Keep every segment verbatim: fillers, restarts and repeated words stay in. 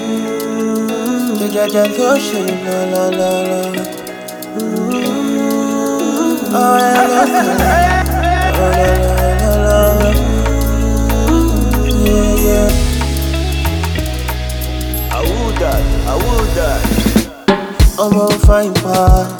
Jaja Yoshi, la la la la. Oh, I love you. Oh, la la la la. Yeah, yeah. I would that, I would that. I'm on fine path.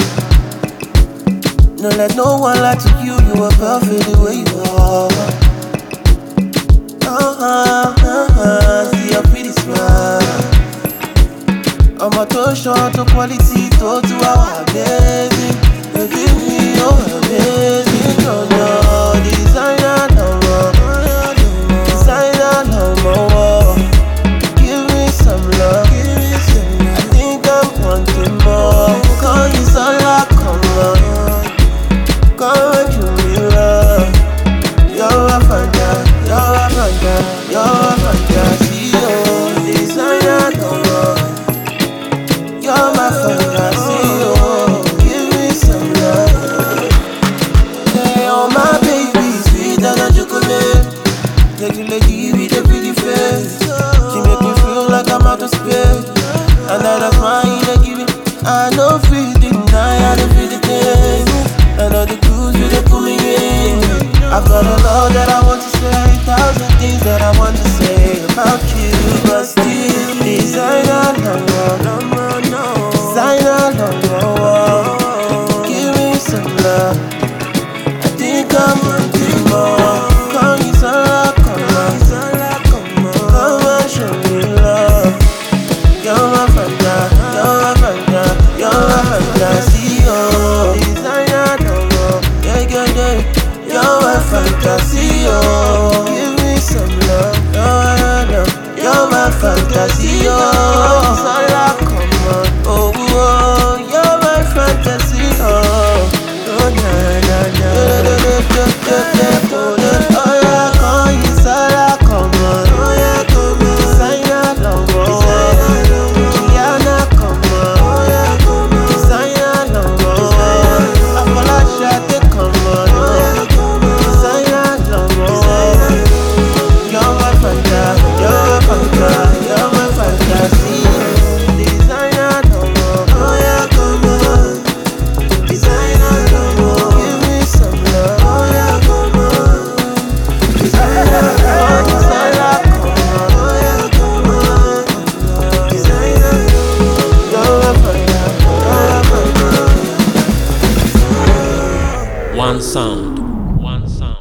No let no one lie to you. You are perfect the way you are. Uh-huh, uh-huh. See your pretty smile. I'm a too short to quality, to to our amazing. You give me your amazing. No, no, designer, no more. Designer, no more. Give me some love. I think I'm wanting more. Call you so like, come on. Come and give me love. You're a fanta, you're a fanta, you're a fantasy. Oh, designer, no more. You're my fantasy, oh, give me some love. Hey, oh my baby, sweeter than chocolate. Take you like you with a pretty face. She make me feel like I'm out of space. And that's why I give it. I know feel the night, I don't feel the day. I know the clues you they put me in. I've got a lot that I want to say, thousand things that I want to say about you, but still, designer, no more, no more, no. Designer, no more. Give me some love. I think I'm wanting more. Call me Sarah, come on, come and show me love. You're my fanta, you're my fanta, you're my fantasy, oh. Designer, no more, yeah, yeah, yeah. You're my fantasy, oh. Give me some love, oh, no, no. You're my fantasy, oh.